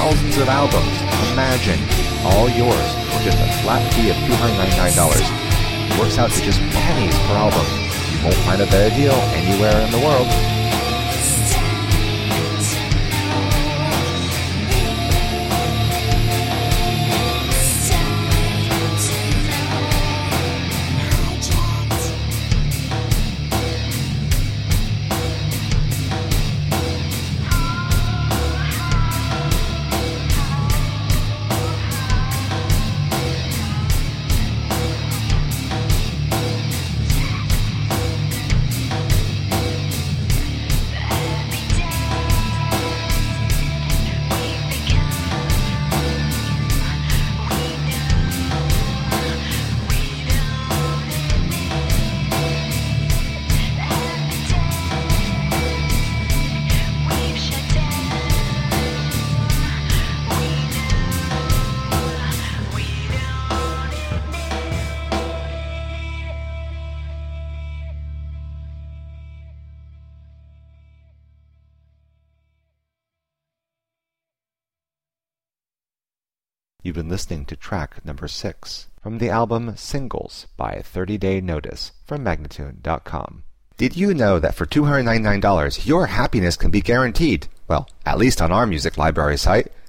thousands of albums. Imagine, all yours for just a flat fee of $299. It works out to just pennies per album. You won't find a better deal anywhere in the world. You've been listening to track number 6 from the album Singles by 30 Day Notice from Magnatune.com. Did you know that for $299 your happiness can be guaranteed? Well, at least on our music library site.